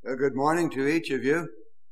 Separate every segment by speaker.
Speaker 1: Good morning to each of you.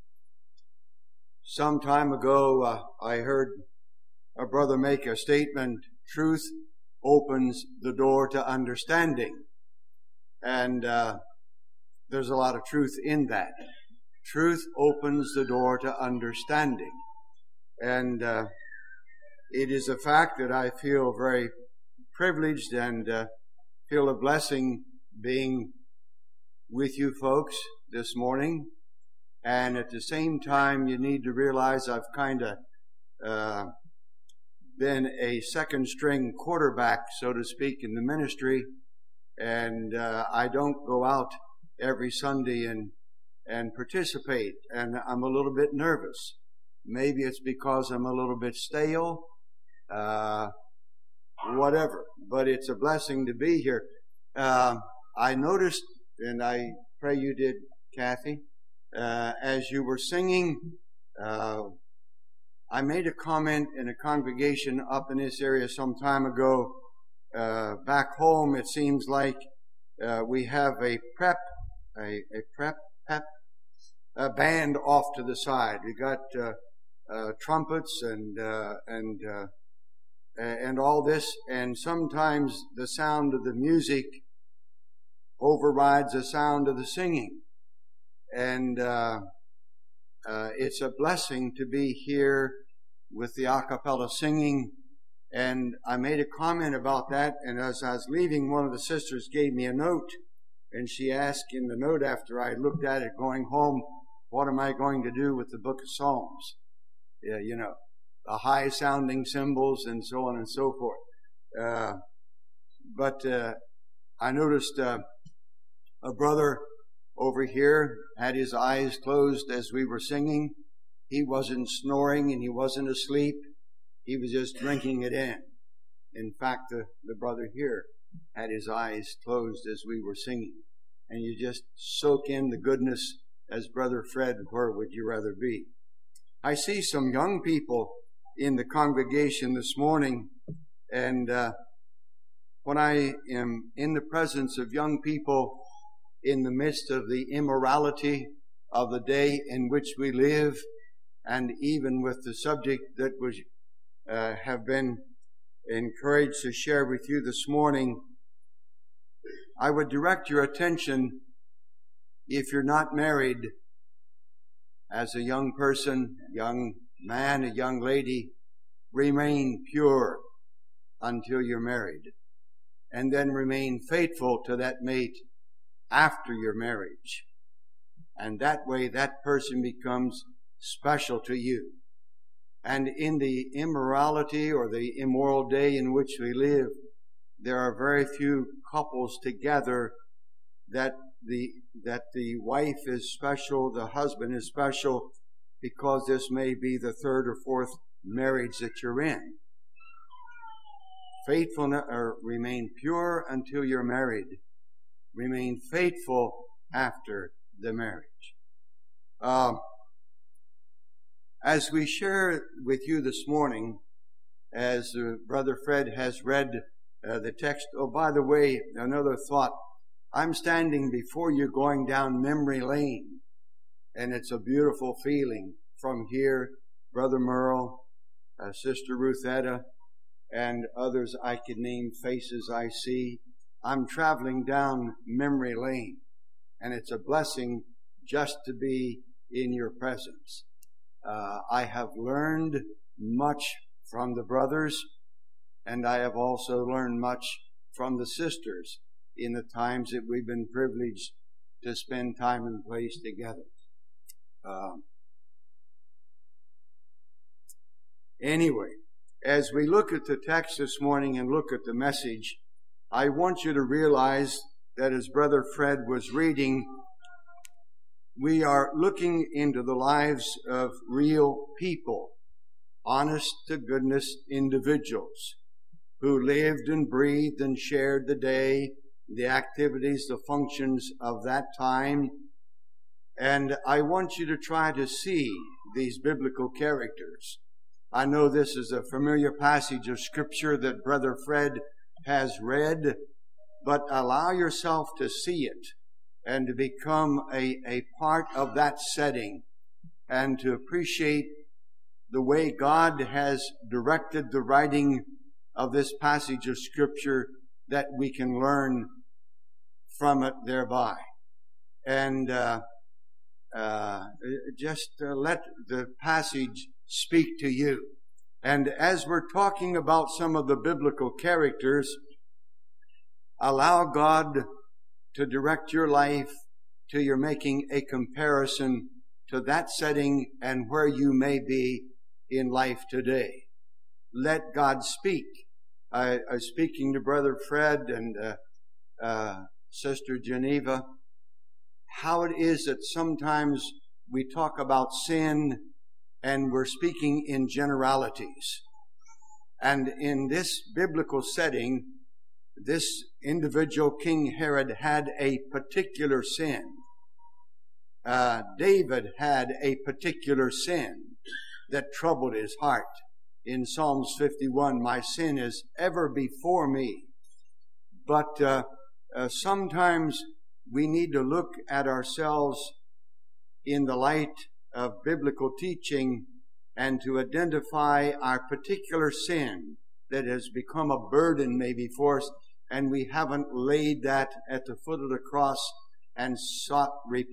Speaker 1: Some time ago, I heard a brother make a statement, truth opens the door to understanding. And there's a lot of truth in that. Truth opens the door to understanding. And it is a fact that I feel very privileged and feel a blessing being with you folks this morning. And at the same time, you need to realize I've kind of been a second string quarterback, so to speak, in the ministry. And I don't go out every Sunday and participate. And I'm a little bit nervous. Maybe it's because I'm a little bit stale, whatever. But it's a blessing to be here. I noticed, and I pray you did, Kathy, as you were singing, I made a comment in a congregation up in this area some time ago. Back home, it seems like we have a band off to the side. We got trumpets and all this, and sometimes the sound of the music overrides the sound of the singing. And it's a blessing to be here with the a cappella singing. And I made a comment about that, and as I was leaving, one of the sisters gave me a note, and she asked in the note after I looked at it going home, what am I going to do with the book of Psalms? Yeah, you know, the high-sounding cymbals and so on and so forth. But I noticed a brother over here had his eyes closed as we were singing. He wasn't snoring and he wasn't asleep. He was just drinking it in. In fact, the brother here had his eyes closed as we were singing. And you just soak in the goodness as Brother Fred, where would you rather be? I see some young people in the congregation this morning, and when I am in the presence of young people in the midst of the immorality of the day in which we live, and even with the subject that was have been encouraged to share with you this morning, I would direct your attention, if you're not married, as a young person, young man, a young lady, remain pure until you're married, and then remain faithful to that mate after your marriage. And that way that person becomes special to you. And in the immorality or the immoral day in which we live, there are very few couples together that the wife is special, the husband is special, because this may be the third or fourth marriage that you're in. Faithfulness, or remain pure until you're married. Remain faithful after the marriage. As we share with you this morning, as Brother Fred has read the text. Oh, by the way, another thought. I'm standing before you going down memory lane, and it's a beautiful feeling. From here, Brother Merle, Sister Ruthetta, and others I could name, faces I see. I'm traveling down memory lane, and it's a blessing just to be in your presence. I have learned much from the brothers, and I have also learned much from the sisters in the times that we've been privileged to spend time and place together. Anyway, as we look at the text this morning and look at the message, I want you to realize that as Brother Fred was reading, we are looking into the lives of real people, honest to goodness individuals who lived and breathed and shared the day, the activities, the functions of that time. And I want you to try to see these biblical characters. I know this is a familiar passage of Scripture that Brother Fred has read, but allow yourself to see it and to become a part of that setting, and to appreciate the way God has directed the writing of this passage of Scripture, that we can learn from it thereby. And just let the passage speak to you. And as we're talking about some of the biblical characters, allow God to direct your life till you're making a comparison to that setting and where you may be in life today. Let God speak. I was speaking to Brother Fred and Sister Geneva, how it is that sometimes we talk about sin and we're speaking in generalities. And in this biblical setting, this individual, King Herod, had a particular sin. David had a particular sin that troubled his heart. In Psalms 51, my sin is ever before me. But sometimes we need to look at ourselves in the light of biblical teaching and to identify our particular sin that has become a burden maybe for us, and we haven't laid that at the foot of the cross and sought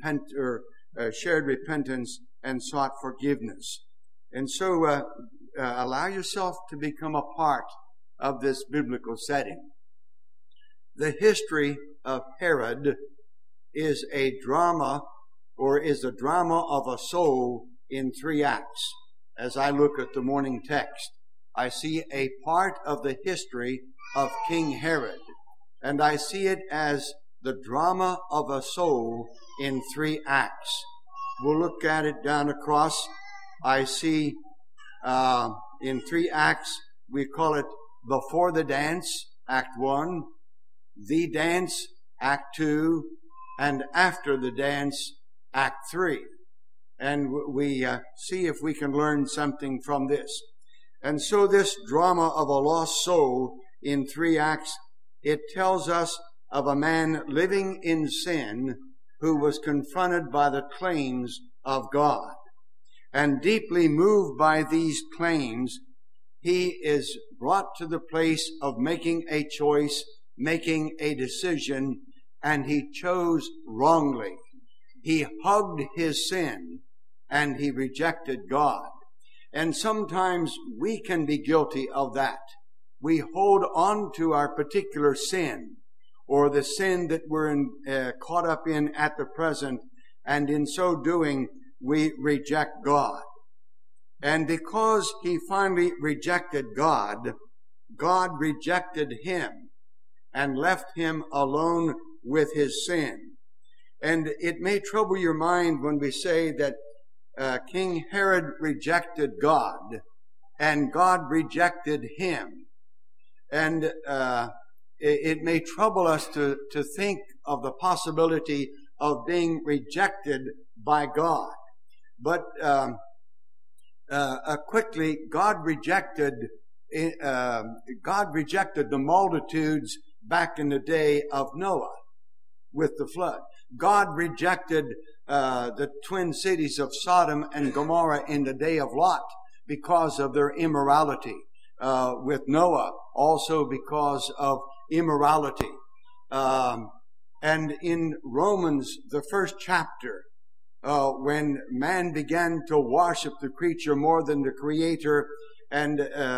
Speaker 1: shared repentance and sought forgiveness. And so allow yourself to become a part of this biblical setting. The history of Herod is a drama, or is a drama of a soul in 3 acts. As I look at the morning text, I see a part of the history of King Herod, and I see it as the drama of a soul in 3 acts. We'll look at it down across. I see in 3 acts, we call it Before the Dance, Act 1, The Dance, Act 2, and After the Dance, Act 3. And we see if we can learn something from this. And so this drama of a lost soul in 3 acts, it tells us of a man living in sin who was confronted by the claims of God. And deeply moved by these claims, he is brought to the place of making a choice, making a decision, and he chose wrongly. He hugged his sin, and he rejected God. And sometimes we can be guilty of that. We hold on to our particular sin, or the sin that we're caught up in at the present, and in so doing, we reject God. And because he finally rejected God, God rejected him and left him alone with his sin. And it may trouble your mind when we say that King Herod rejected God and God rejected him. And it may trouble us to think of the possibility of being rejected by God. But quickly, God rejected the multitudes back in the day of Noah with the flood. God rejected the twin cities of Sodom and Gomorrah in the day of Lot because of their immorality. With Noah, also because of immorality. And in Romans, the 1st chapter, when man began to worship the creature more than the creator, and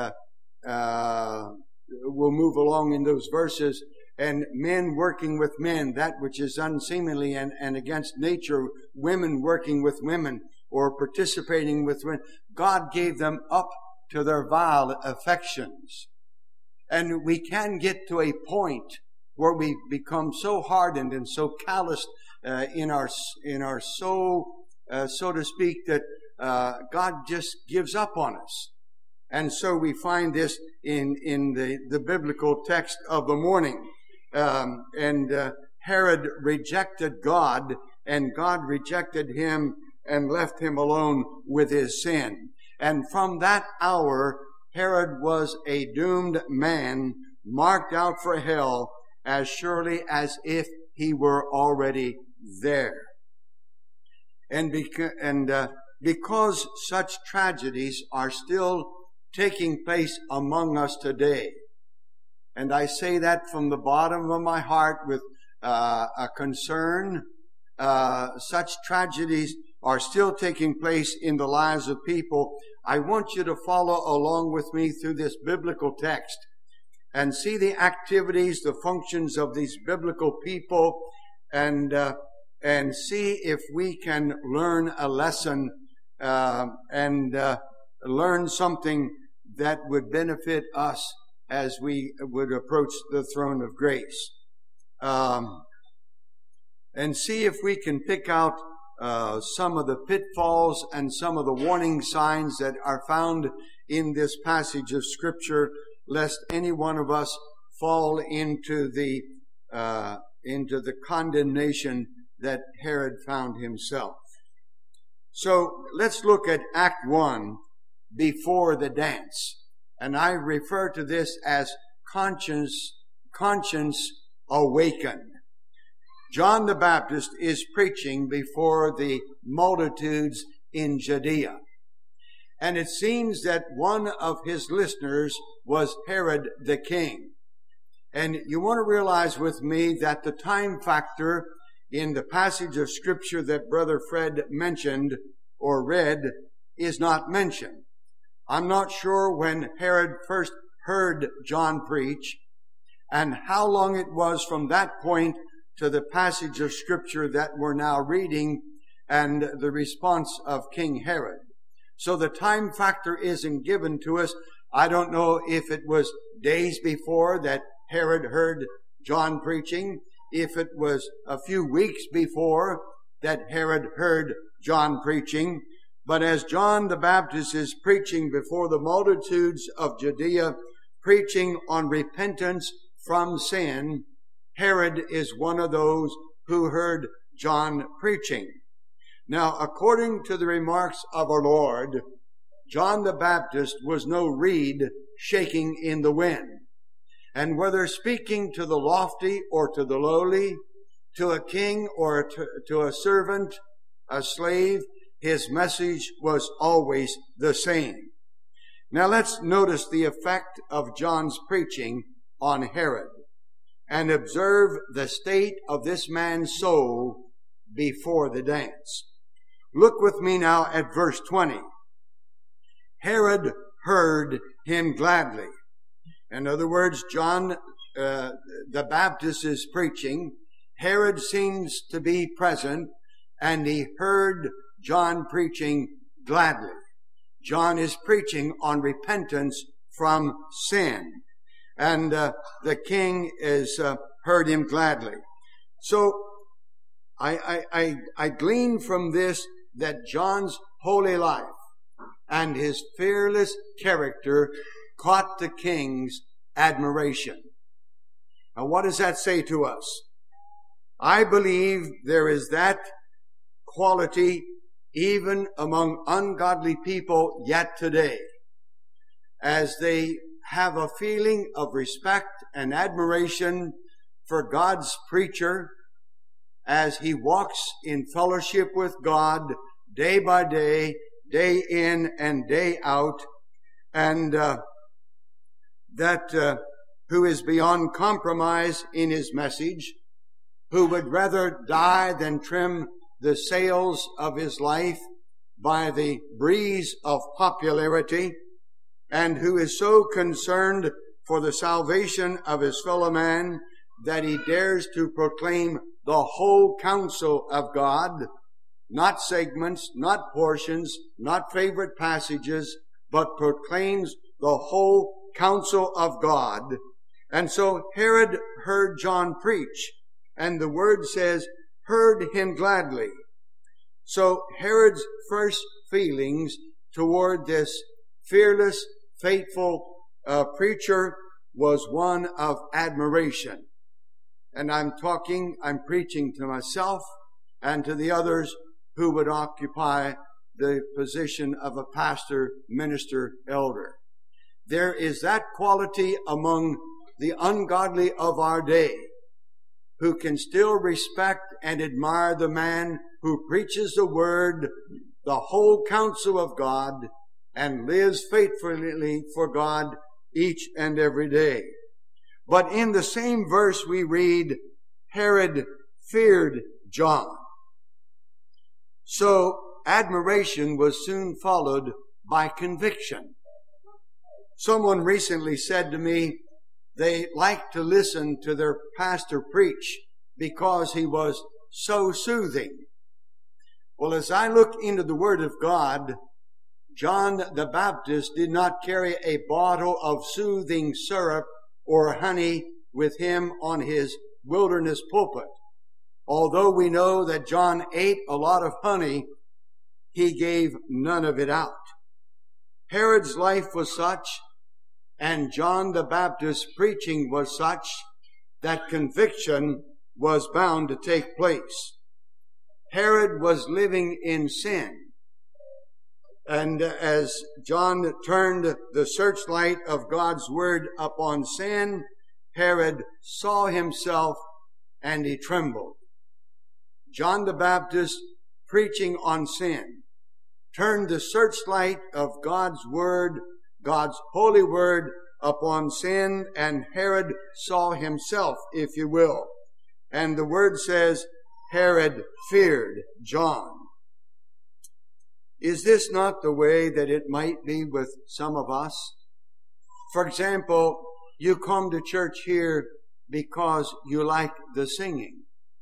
Speaker 1: we'll move along in those verses, and men working with men, that which is unseemly and against nature, women working with women, or participating with women, God gave them up to their vile affections. And we can get to a point where we become so hardened and so calloused in our soul, so to speak, that God just gives up on us. And so we find this in the biblical text of the morning. Herod rejected God, and God rejected him and left him alone with his sin. And from that hour, Herod was a doomed man, marked out for hell as surely as if he were already there. And because such tragedies are still taking place among us today, and I say that from the bottom of my heart with a concern, such tragedies are still taking place in the lives of people. I want you to follow along with me through this biblical text and see the activities, the functions of these biblical people, and see if we can learn a lesson and learn something that would benefit us as we would approach the throne of grace. And see if we can pick out some of the pitfalls and some of the warning signs that are found in this passage of Scripture, lest any one of us fall into the condemnation that Herod found himself. So let's look at Act 1, before the dance. And I refer to this as conscience awakened. John the Baptist is preaching before the multitudes in Judea. And it seems that one of his listeners was Herod the king. And you want to realize with me that the time factor in the passage of Scripture that Brother Fred mentioned or read is not mentioned. I'm not sure when Herod first heard John preach and how long it was from that point to the passage of Scripture that we're now reading and the response of King Herod. So the time factor isn't given to us. I don't know if it was days before that Herod heard John preaching, if it was a few weeks before that Herod heard John preaching. But as John the Baptist is preaching before the multitudes of Judea, preaching on repentance from sin, Herod is one of those who heard John preaching. Now, according to the remarks of our Lord, John the Baptist was no reed shaking in the wind. And whether speaking to the lofty or to the lowly, to a king or to a servant, a slave, his message was always the same. Now let's notice the effect of John's preaching on Herod and observe the state of this man's soul before the dance. Look with me now at verse 20. Herod heard him gladly. In other words, John the Baptist is preaching. Herod seems to be present, and he heard John preaching gladly. John is preaching on repentance from sin, and the king is heard him gladly. So I glean from this that John's holy life and his fearless character caught the king's admiration. Now, what does that say to us? I believe there is that quality even among ungodly people yet today, as they have a feeling of respect and admiration for God's preacher as he walks in fellowship with God day by day, day in and day out, and who is beyond compromise in his message, who would rather die than trim the sails of his life by the breeze of popularity, and who is so concerned for the salvation of his fellow man that he dares to proclaim the whole counsel of God, not segments, not portions, not favorite passages, but proclaims the whole counsel of God. And so Herod heard John preach, and the word says, heard him gladly. So Herod's first feelings toward this fearless, faithful preacher was one of admiration. And I'm preaching to myself and to the others who would occupy the position of a pastor, minister, elder. There is that quality among the ungodly of our day, who can still respect and admire the man who preaches the word, the whole counsel of God, and lives faithfully for God each and every day. But in the same verse we read, Herod feared John. So admiration was soon followed by conviction. Someone recently said to me they liked to listen to their pastor preach because he was so soothing. Well, as I look into the Word of God, John the Baptist did not carry a bottle of soothing syrup or honey with him on his wilderness pulpit. Although we know that John ate a lot of honey, he gave none of it out. Herod's life was such, and John the Baptist's preaching was such, that conviction was bound to take place. Herod was living in sin. And as John turned the searchlight of God's word upon sin, Herod saw himself and he trembled. John the Baptist, preaching on sin, turned the searchlight of God's word, God's holy word, upon sin, and Herod saw himself, if you will. And the word says, Herod feared John. Is this not the way that it might be with some of us? For example, you come to church here because you like the singing.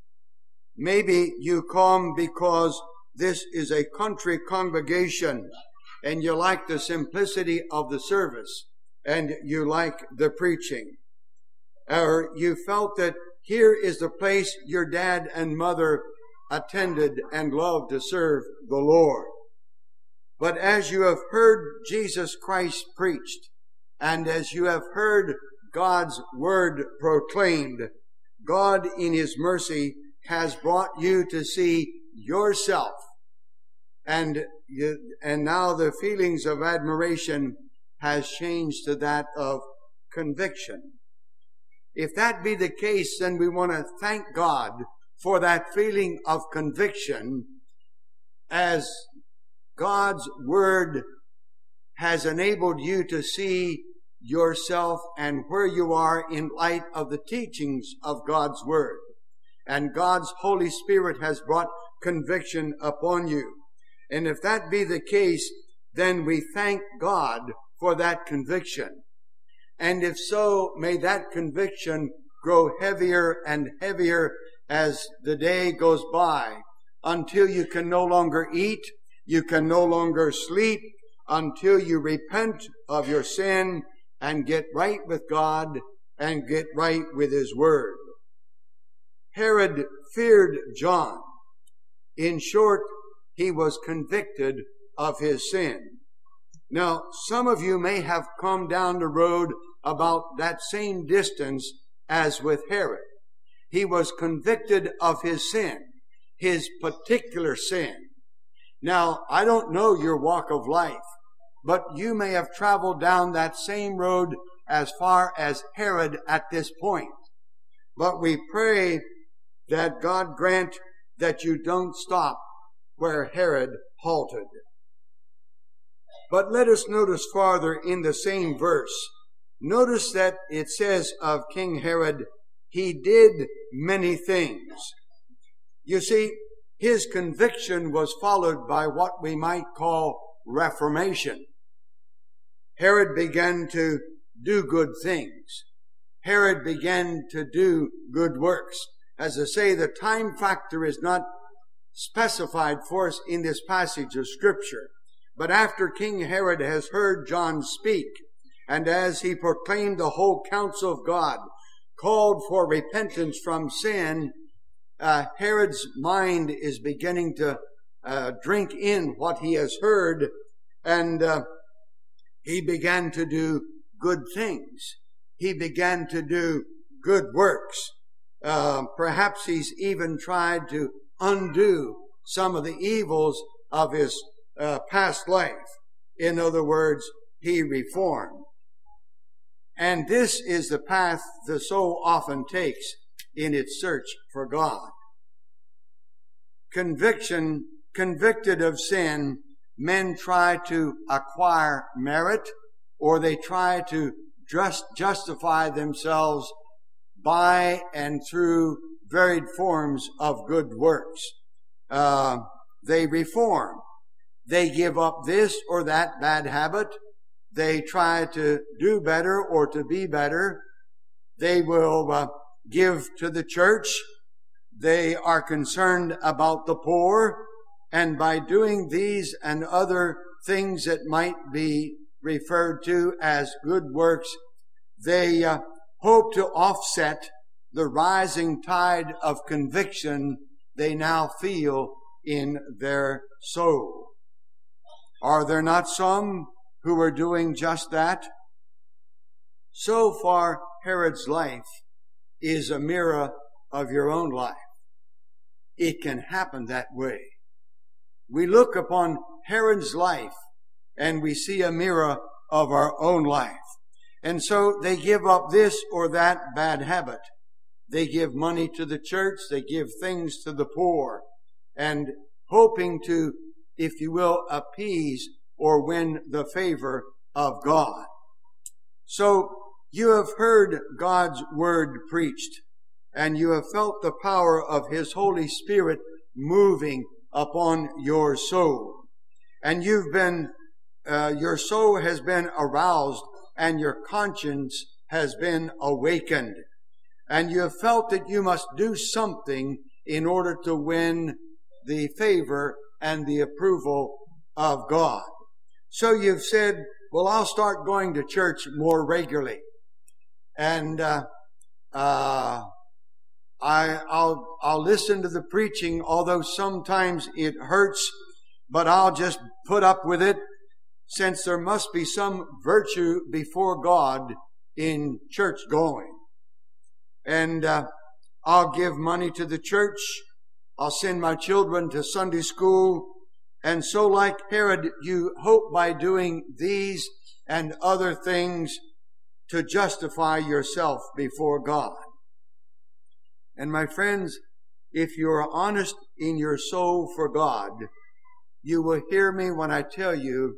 Speaker 1: Maybe you come because this is a country congregation and you like the simplicity of the service and you like the preaching. Or you felt that here is the place your dad and mother attended and loved to serve the Lord. But as you have heard Jesus Christ preached, and as you have heard God's word proclaimed, God in His mercy has brought you to see yourself. And now the feelings of admiration has changed to that of conviction. If that be the case, then we want to thank God for that feeling of conviction, as God's word has enabled you to see yourself and where you are in light of the teachings of God's word. And God's Holy Spirit has brought conviction upon you. And if that be the case, then we thank God for that conviction. And if so, may that conviction grow heavier and heavier as the day goes by, until you can no longer eat, you can no longer sleep, until you repent of your sin and get right with God and get right with His word. Herod feared John. In short, he was convicted of his sin. Now, some of you may have come down the road about that same distance as with Herod. He was convicted of his sin, his particular sin. Now, I don't know your walk of life, but you may have traveled down that same road as far as Herod at this point. But we pray that God grant that you don't stop where Herod halted. But let us notice farther in the same verse. Notice that it says of King Herod, he did many things. You see, his conviction was followed by what we might call reformation. Herod began to do good things. Herod began to do good works. As I say, the time factor is not specified for us in this passage of Scripture. But after King Herod has heard John speak, and as he proclaimed the whole counsel of God, called for repentance from sin, Herod's mind is beginning to drink in what he has heard, and he began to do good things. He began to do good works. Perhaps he's even tried to undo some of the evils of his past life. In other words, he reformed. And this is the path the soul often takes in its search for God. Convicted of sin, men try to acquire merit, or they try to justify themselves by and through varied forms of good works. They reform. They give up this or that bad habit. They try to do better or to be better. They will give to the church. They are concerned about the poor. And by doing these and other things that might be referred to as good works, they hope to offset the rising tide of conviction they now feel in their soul. Are there not some who are doing just that? So far, Herod's life is a mirror of your own life. It can happen that way. We look upon Herod's life and we see a mirror of our own life. And so they give up this or that bad habit. They give money to the church. They give things to the poor, and hoping to, if you will, appease or win the favor of God. So you have heard God's word preached, and you have felt the power of His Holy Spirit moving upon your soul. And you've been, your soul has been aroused, and your conscience has been awakened. And you have felt that you must do something in order to win the favor and the approval of God. So you've said, well, I'll start going to church more regularly. And I'll listen to the preaching, although sometimes it hurts, but I'll just put up with it, since there must be some virtue before God in church going. And I'll give money to the church. I'll send my children to Sunday school. And so, like Herod, you hope by doing these and other things to justify yourself before God. And my friends, if you are honest in your soul for God, you will hear me when I tell you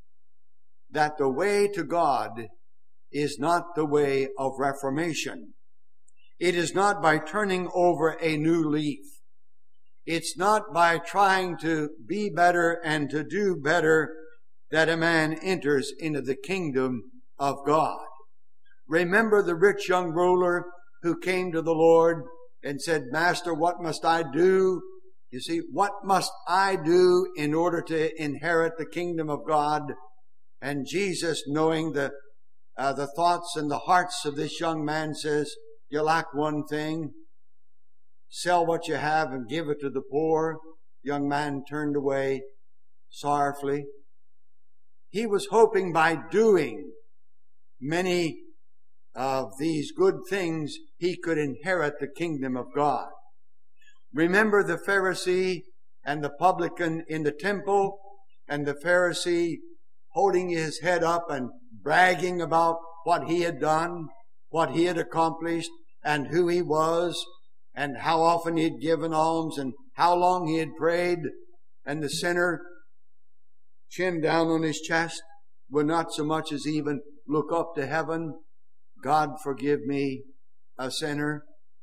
Speaker 1: that the way to God is not the way of reformation. It is not by turning over a new leaf. It's not by trying to be better and to do better that a man enters into the kingdom of God. Remember the rich young ruler who came to the Lord and said, Master, what must I do? You see, what must I do in order to inherit the kingdom of God? And Jesus, knowing the thoughts and the hearts of this young man, says, you lack one thing. Sell what you have and give it to the poor. The young man turned away sorrowfully. He was hoping by doing many of these good things, he could inherit the kingdom of God. Remember the Pharisee and the publican in the temple, and the Pharisee holding his head up and bragging about what he had done, what he had accomplished, and who he was, and how often he had given alms, and how long he had prayed. And the sinner, chin down on his chest, would not so much as even look up to heaven. God, forgive me, a sinner.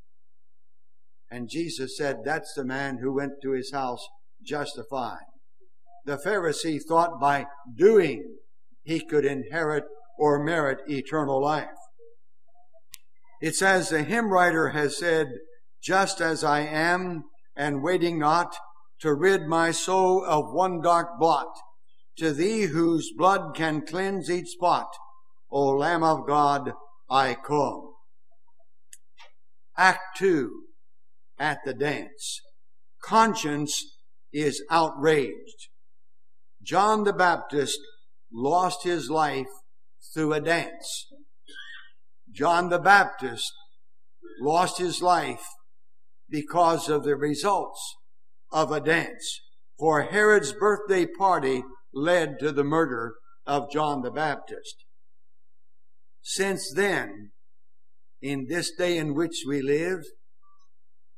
Speaker 1: And Jesus said, that's the man who went to his house justified. The Pharisee thought by doing he could inherit or merit eternal life. It's as the hymn writer has said, just as I am, and waiting not to rid my soul of one dark blot, to thee whose blood can cleanse each spot, O Lamb of God, I come. Act 2, at the dance. Conscience is outraged. John the Baptist lost his life through a dance. John the Baptist lost his life because of the results of a dance. For Herod's birthday party led to the murder of John the Baptist. Since then, in this day in which we live,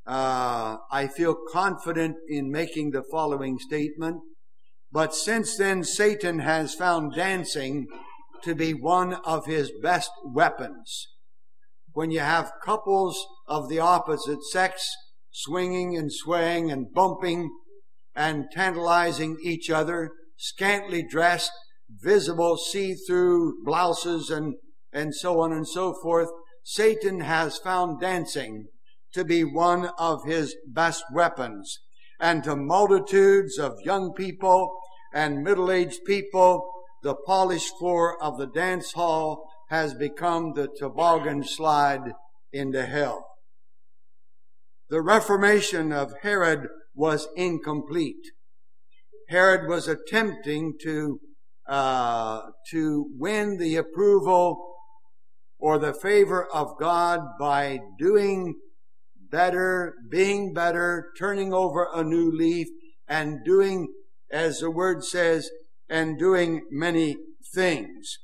Speaker 1: I feel confident in making the following statement. But since then, Satan has found dancing to be one of his best weapons. When you have couples of the opposite sex swinging and swaying and bumping and tantalizing each other, scantily dressed, visible see-through blouses and so on and so forth, Satan has found dancing to be one of his best weapons. And to multitudes of young people and middle-aged people, the polished floor of the dance hall has become the toboggan slide into hell. The reformation of Herod was incomplete. Herod was attempting to win the approval or the favor of God by doing better, being better, turning over a new leaf, and doing, as the word says, and doing many things.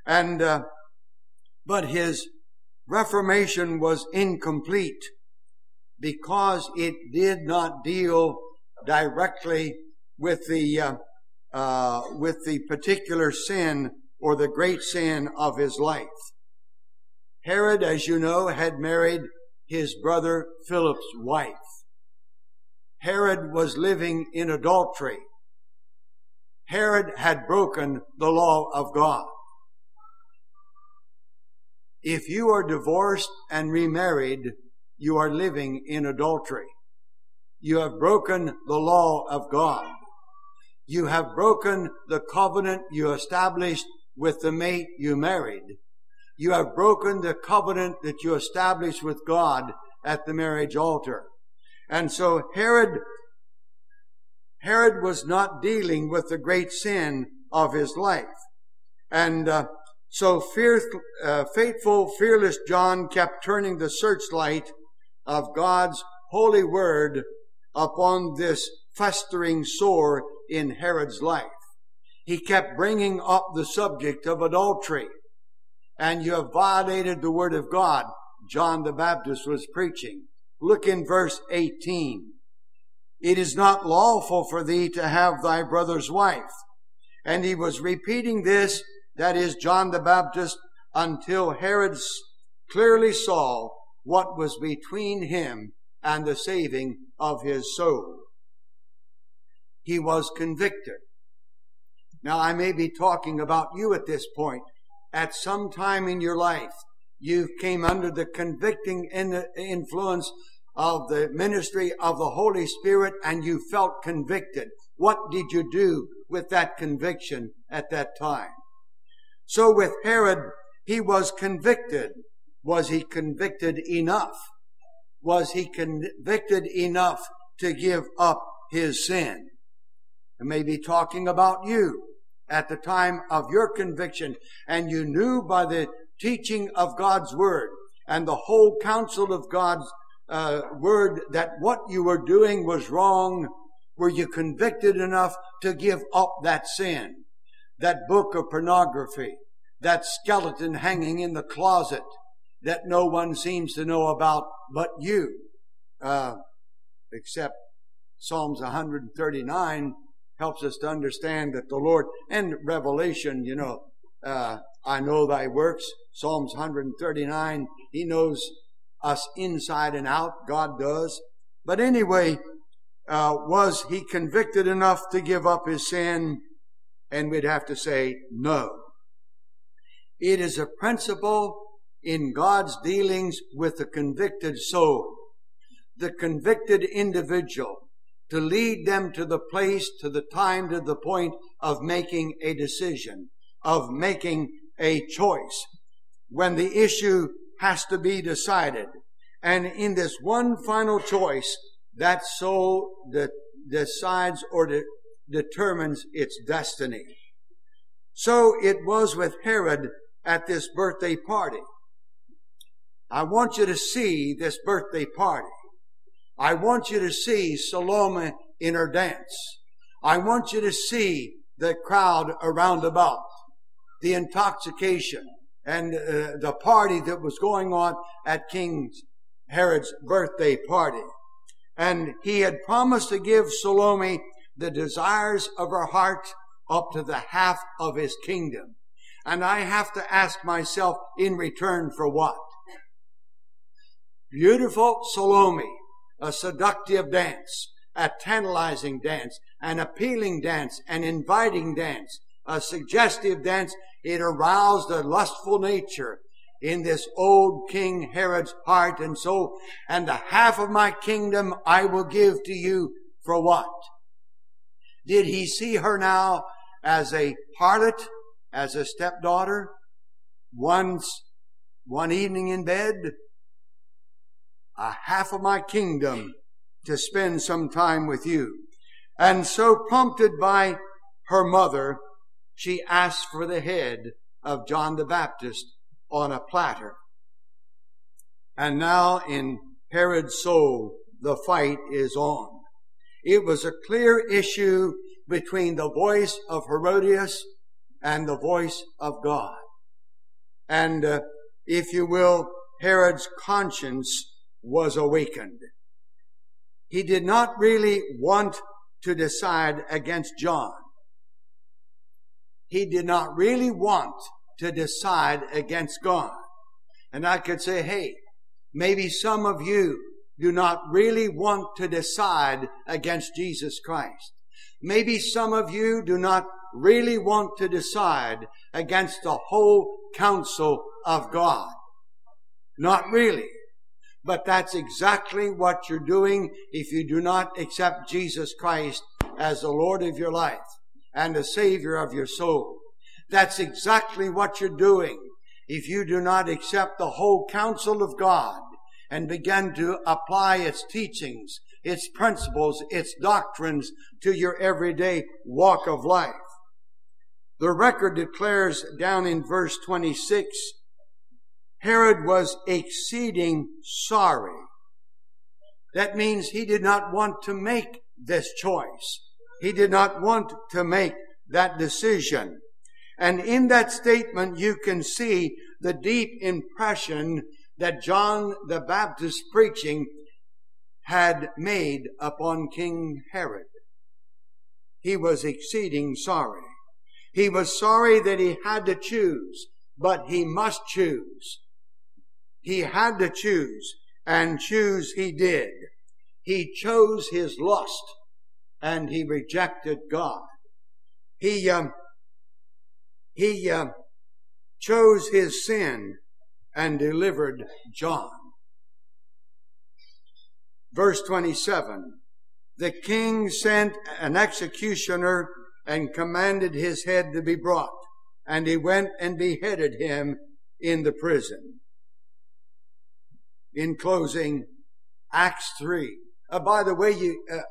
Speaker 1: But his reformation was incomplete because it did not deal directly with the particular sin or the great sin of his life. Herod, as you know, had married his brother Philip's wife. Herod was living in adultery. Herod had broken the law of God. If you are divorced and remarried, you are living in adultery. You have broken the law of God. You have broken the covenant you established with the mate you married. You have broken the covenant that you established with God at the marriage altar. And so Herod was not dealing with the great sin of his life. And so faithful, fearless John kept turning the searchlight of God's holy word upon this festering sore in Herod's life. He kept bringing up the subject of adultery. And you have violated the word of God, John the Baptist was preaching. Look in verse 18. It is not lawful for thee to have thy brother's wife. And he was repeating this, that is John the Baptist, until Herod clearly saw what was between him and the saving of his soul. He was convicted. Now, I may be talking about you at this point. At some time in your life, you came under the convicting influence of the ministry of the Holy Spirit and you felt convicted. What did you do with that conviction at that time? So with Herod, he was convicted. Was he convicted enough? Was he convicted enough to give up his sin? I may be talking about you at the time of your conviction, and you knew by the teaching of God's word and the whole counsel of God's word that what you were doing was wrong. Were you convicted enough to give up that sin, that book of pornography, that skeleton hanging in the closet that no one seems to know about but you, except Psalms 139 helps us to understand that the Lord, and Revelation, I know thy works, Psalms 139, he knows us inside and out, God does. But anyway, was he convicted enough to give up his sin? And we'd have to say no. It is a principle in God's dealings with the convicted soul, the convicted individual, to lead them to the place, to the time, to the point of making a decision, of making a choice, when the issue has to be decided. And in this one final choice, that soul decides or determines its destiny. So it was with Herod at this birthday party. I want you to see this birthday party. I want you to see Salome in her dance. I want you to see the crowd around about, the intoxication, and the party that was going on at King Herod's birthday party. And he had promised to give Salome the desires of her heart up to the half of his kingdom. And I have to ask myself, in return for what? Beautiful Salome, a seductive dance, a tantalizing dance, an appealing dance, an inviting dance, a suggestive dance. It aroused a lustful nature in this old King Herod's heart and soul. And the half of my kingdom I will give to you for what? Did he see her now as a harlot, as a stepdaughter, one evening in bed? A half of my kingdom to spend some time with you. And so, prompted by her mother, she asked for the head of John the Baptist on a platter. And now in Herod's soul, the fight is on. It was a clear issue between the voice of Herodias and the voice of God. And if you will, Herod's conscience was awakened. He did not really want to decide against John. He did not really want to decide against God. And I could say, hey, maybe some of you do not really want to decide against Jesus Christ. Maybe some of you do not really want to decide against the whole counsel of God. Not really. But that's exactly what you're doing if you do not accept Jesus Christ as the Lord of your life and the Savior of your soul. That's exactly what you're doing if you do not accept the whole counsel of God and begin to apply its teachings, its principles, its doctrines to your everyday walk of life. The record declares down in verse 26, Herod was exceeding sorry. That means he did not want to make this choice. He did not want to make that decision. And in that statement, you can see the deep impression that John the Baptist's preaching had made upon King Herod. He was exceeding sorry. He was sorry that he had to choose, but he must choose. He had to choose, and choose he did. He chose his lust, and he rejected God. He chose his sin and delivered John. Verse 27, the king sent an executioner and commanded his head to be brought, and he went and beheaded him in the prison. In closing, Acts 3. By the way,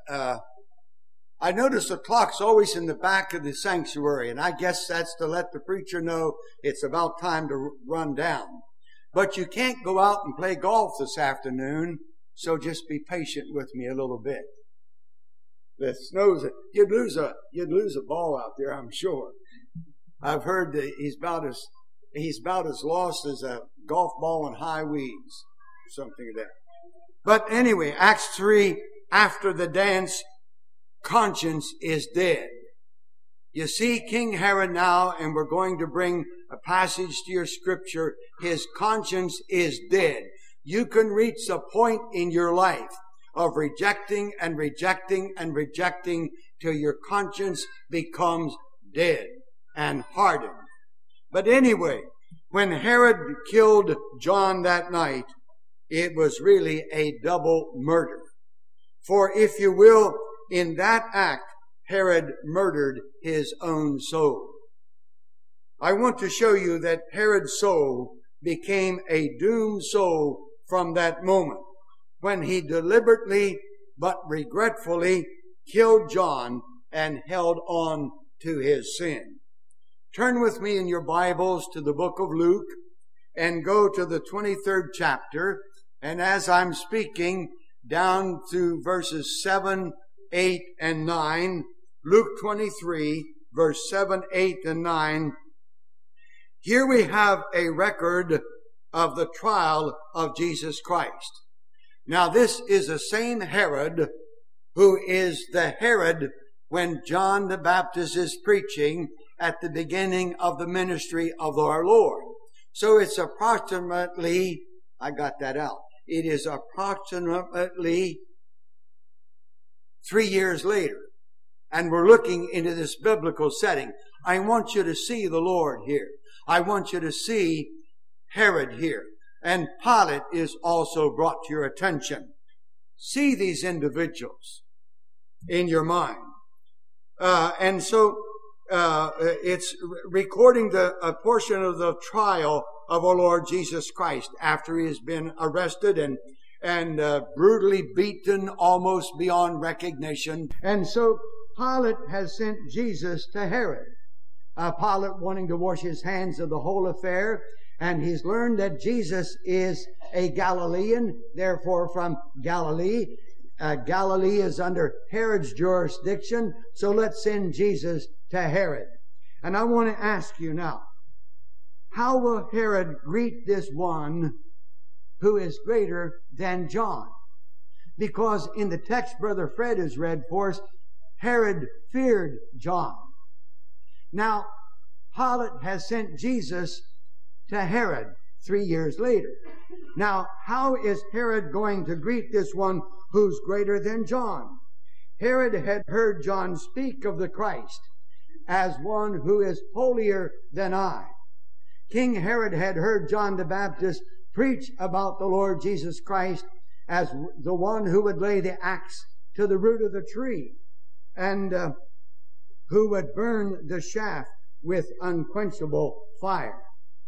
Speaker 1: I notice the clock's always in the back of the sanctuary, and I guess that's to let the preacher know it's about time to run down. But you can't go out and play golf this afternoon, so just be patient with me a little bit. The snow's, you'd lose a ball out there, I'm sure. I've heard that he's about as lost as a golf ball in high weeds. Something of that. But anyway, Acts 3, after the dance, conscience is dead. You see King Herod now, and we're going to bring a passage to your scripture. His conscience is dead. You can reach a point in your life of rejecting and rejecting and rejecting till your conscience becomes dead and hardened. But anyway, when Herod killed John that night, it was really a double murder. For if you will, in that act, Herod murdered his own soul. I want to show you that Herod's soul became a doomed soul from that moment when he deliberately but regretfully killed John and held on to his sin. Turn with me in your Bibles to the book of Luke and go to the 23rd chapter. And as I'm speaking down to verses 7, 8, and 9, Luke 23, verse 7, 8, and 9, here we have a record of the trial of Jesus Christ. Now this is the same Herod who is the Herod when John the Baptist is preaching at the beginning of the ministry of our Lord. So it's approximately, I got that out, it is approximately 3 years later. And we're looking into this biblical setting. I want you to see the Lord here. I want you to see Herod here. And Pilate is also brought to your attention. See these individuals in your mind. And so it's recording a portion of the trial of our Lord Jesus Christ after he has been arrested and brutally beaten almost beyond recognition. And so Pilate has sent Jesus to Herod. Pilate wanting to wash his hands of the whole affair, and he's learned that Jesus is a Galilean, therefore from Galilee. Galilee is under Herod's jurisdiction, so let's send Jesus to Herod. And I want to ask you now, how will Herod greet this one who is greater than John? Because in the text Brother Fred has read for us, Herod feared John. Now, Pilate has sent Jesus to Herod 3 years later. Now, how is Herod going to greet this one who's greater than John? Herod had heard John speak of the Christ as one who is holier than I. King Herod had heard John the Baptist preach about the Lord Jesus Christ as the one who would lay the axe to the root of the tree and who would burn the shaft with unquenchable fire.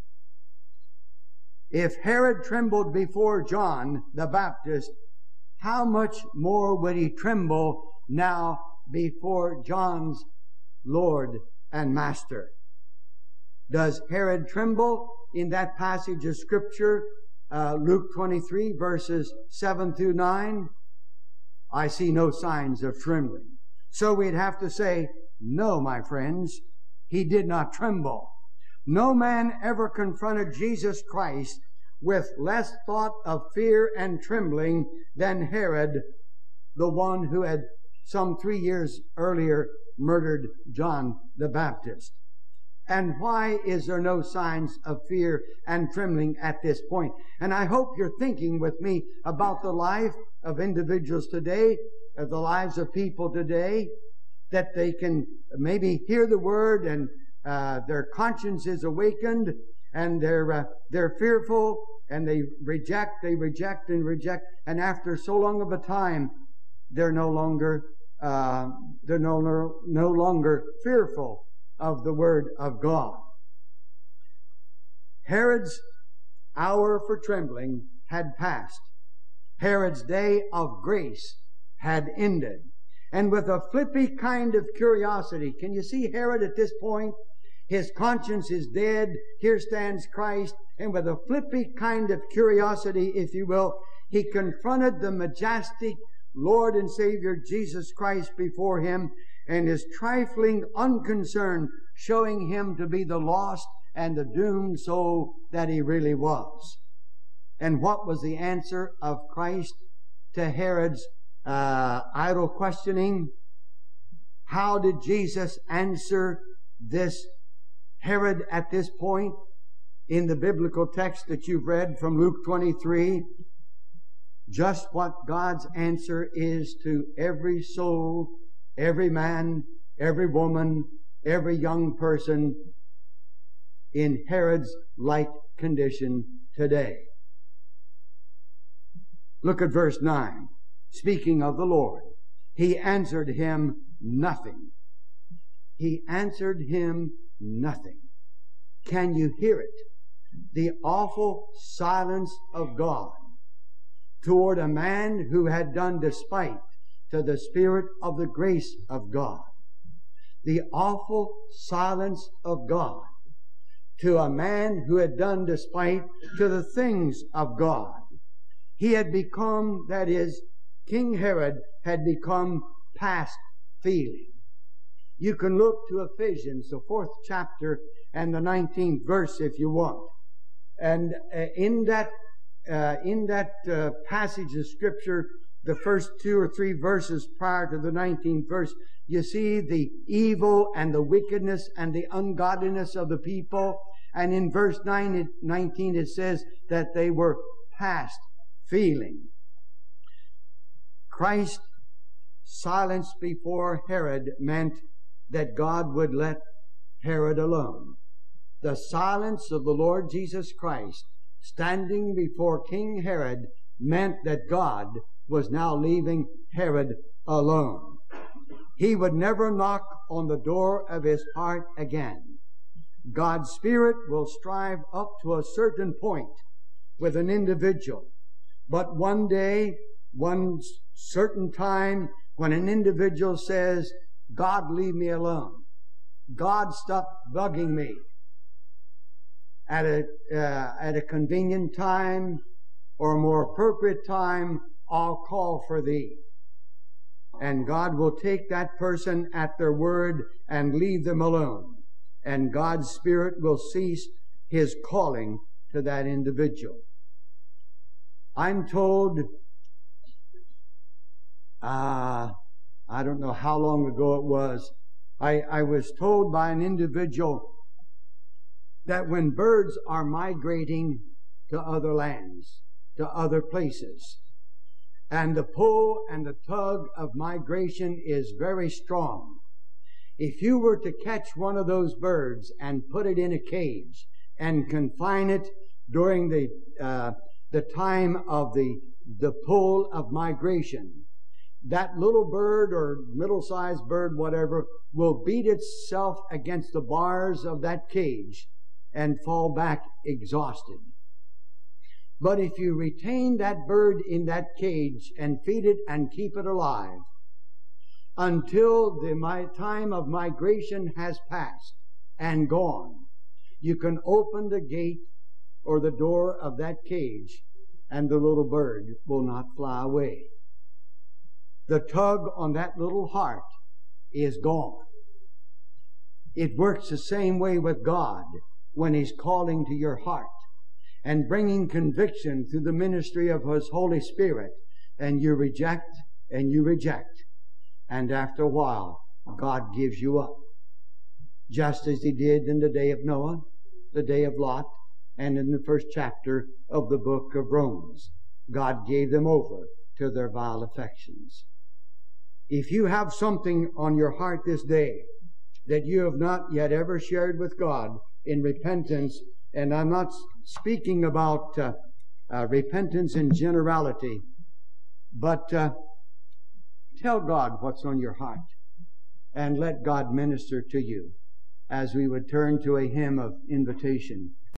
Speaker 1: If Herod trembled before John the Baptist, how much more would he tremble now before John's Lord and Master? Does Herod tremble in that passage of Scripture, Luke 23, verses 7 through 9? I see no signs of trembling. So we'd have to say, no, my friends, he did not tremble. No man ever confronted Jesus Christ with less thought of fear and trembling than Herod, the one who had some 3 years earlier murdered John the Baptist. And why is there no signs of fear and trembling at this point? And I hope you're thinking with me about the life of individuals today, of the lives of people today, that they can maybe hear the word and their conscience is awakened and they're fearful and they reject, and after so long of a time, they're no longer fearful of the word of God. Herod's hour for trembling had passed. Herod's day of grace had ended. And with a flippy kind of curiosity, can you see Herod at this point? His conscience is dead. Here stands Christ. And with a flippy kind of curiosity, if you will, he confronted the majestic Lord and Savior Jesus Christ before him, and his trifling unconcern showing him to be the lost and the doomed soul that he really was. And what was the answer of Christ to Herod's idle questioning? How did Jesus answer this Herod at this point in the biblical text that you've read from Luke 23? Just what God's answer is to every soul, every man, every woman, every young person in Herod's like condition today. Look at verse 9. Speaking of the Lord, he answered him nothing. He answered him nothing. Can you hear it? The awful silence of God toward a man who had done despite to the Spirit of the grace of God. The awful silence of God to a man who had done despite to the things of God. He had become, that is, King Herod had become past feeling. You can look to Ephesians, the 4th chapter and the 19th verse if you want. And in that in that passage of Scripture, the first 2 or 3 verses prior to the 19th verse, you see the evil and the wickedness and the ungodliness of the people. And in verse 19 it says that they were past feeling. Christ's silence before Herod meant that God would let Herod alone. The silence of the Lord Jesus Christ standing before King Herod meant that God was now leaving Herod alone. He would never knock on the door of his heart again. God's Spirit will strive up to a certain point with an individual. But one day, one certain time, when an individual says, God, leave me alone. God, stop bugging me. At a convenient time or a more appropriate time, I'll call for thee. And God will take that person at their word and leave them alone. And God's Spirit will cease His calling to that individual. I'm told, I don't know how long ago it was, I was told by an individual that when birds are migrating to other lands, to other places, and the pull and the tug of migration is very strong, if you were to catch one of those birds and put it in a cage and confine it during the time of the pull of migration, that little bird or middle-sized bird, whatever, will beat itself against the bars of that cage and fall back exhausted. But if you retain that bird in that cage and feed it and keep it alive until the time of migration has passed and gone, you can open the gate or the door of that cage and the little bird will not fly away. The tug on that little heart is gone. It works the same way with God when He's calling to your heart and bringing conviction through the ministry of His Holy Spirit, and you reject and you reject. And after a while, God gives you up. Just as He did in the day of Noah, the day of Lot, and in the first chapter of the book of Romans. God gave them over to their vile affections. If you have something on your heart this day that you have not yet ever shared with God in repentance, and I'm not speaking about repentance in generality, but tell God what's on your heart and let God minister to you as we would turn to a hymn of invitation.